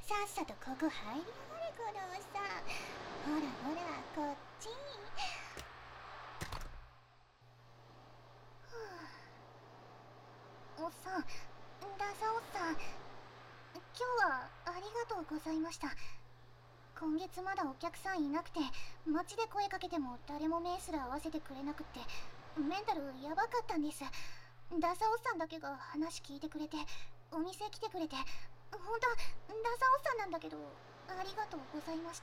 さっさとここ入りやがれ、このおっさん。ほらほら、こっち。おっさん、ダサおっさん、今日はありがとうございました。今月まだお客さんいなくて、街で声かけても誰も目すら合わせてくれなくって、メンタルやばかったんです。ダサおっさんだけが話聞いてくれて、お店来てくれて、ほんと、ダサおっさんなんだけど、ありがとうございました。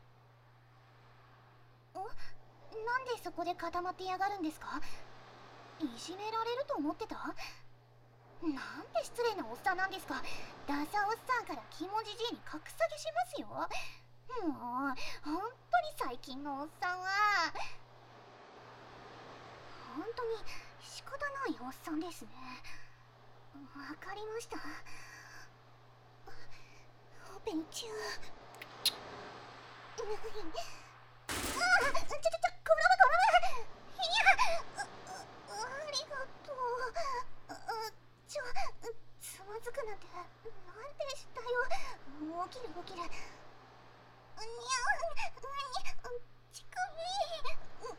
なんでそこで固まってやがるんですか？いじめられると思ってた？なんて失礼なおっさんなんですか。ダサおっさんからキモじじいに格下げしますよ。もう、本当に最近のおっさんは、本当に仕方ないおっさんですね。わかりました。オペン中。転ぶ。いや、ありがとう。つまずくなんて、なんでしたよ。起きる。にゃん、乳首。ごめ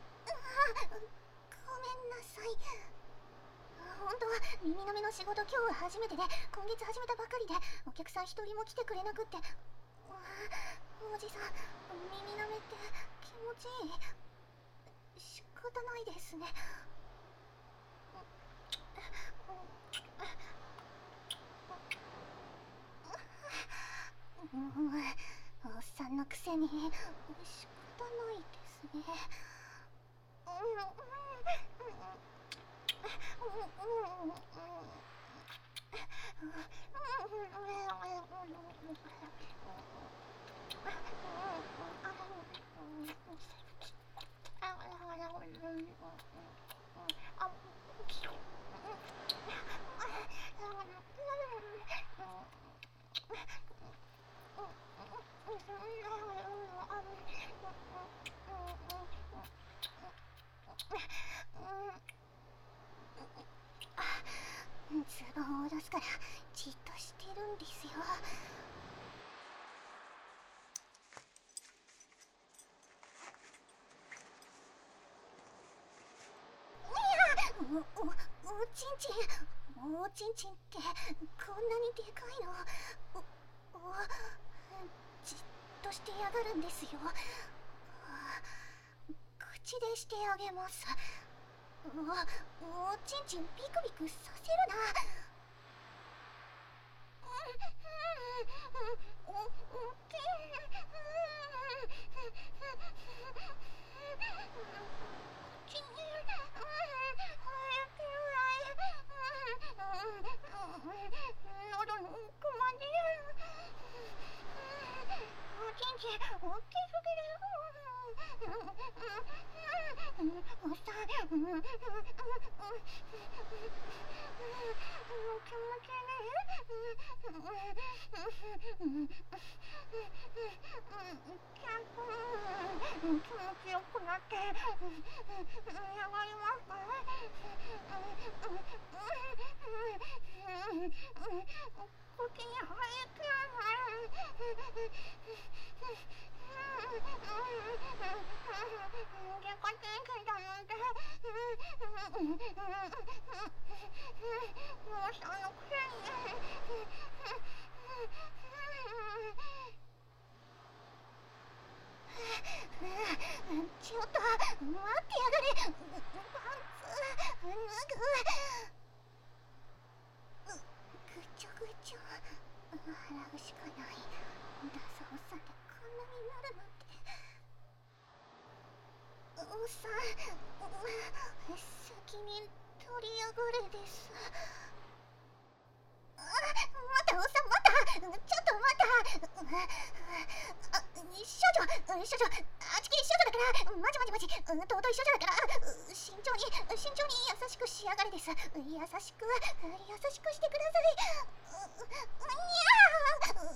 んなさい。本当は耳の目の仕事今日は初めてで、今月始めたばかりで、お客さん一人も来てくれなくって。おじさん、耳の目って気持ちいい。仕方ないですね。おっさんのくせに仕方ないですね。ズボンを下ろすからじっとしてるんですよ。おちんちんってこんなにでかいの？じっとしてやがるんですよ。口でしてあげます。おちんちんビクビクさせるな。喉の奥まで。おちんちん大きすぎる。おっさん、気持ちいいね。キャンプ、気持ちよくなって、やがりますか？口に入ってない。結果的だなんて。もうそのくせに。ちょっと待ってやがれ。パンツ脱ぐ。ぐちょぐちょ。洗うしかない。ダサおっさんでこんなになるなんて。おっさん、先に取りやがれです。またおっさん、またちょっとまた。少女、あちきり少女だから、マジ、尊い少女だから、慎重に優しくしやがれです。優しくしてください。当た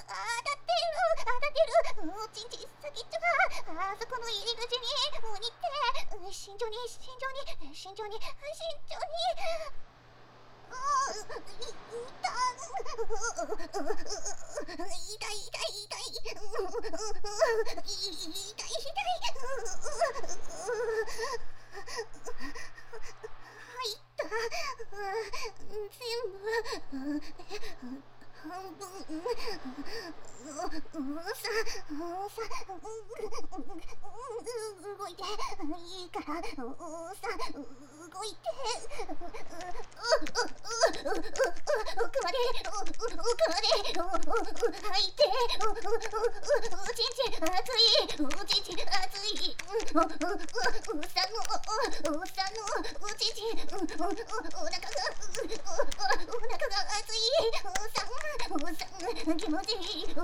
ってる。ちんちん先っちょが、あそこの入り口に鬼って。慎重に。 動いていいから動いて奥まで吐いておちんちん熱いおちんちん熱いおさのおちんちんお腹が熱いおさん気持ちいい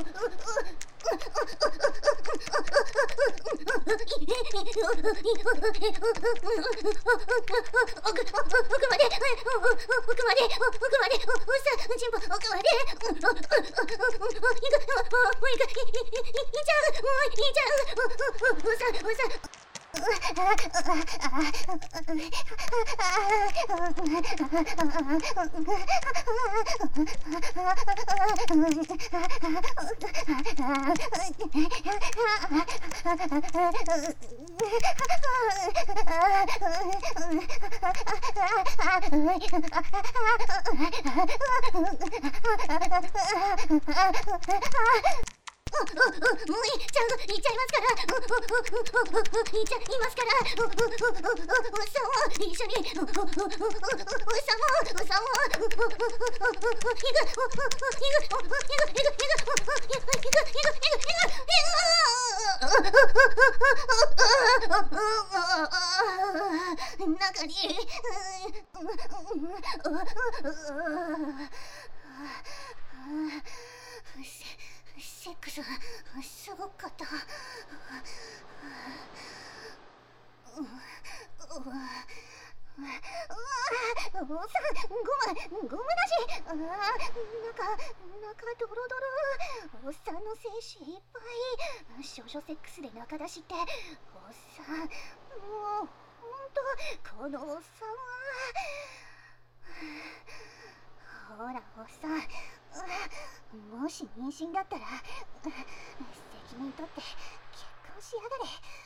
もういっちゃいますから一緒に中にセックスすごかった。おさんゴムだし中ドロドロおっさんの精子いっぱい少女セックスで中出しっておっさんもうほんとこのおっさんはほらおっさんもし妊娠だったら責任取って結婚しやがれ。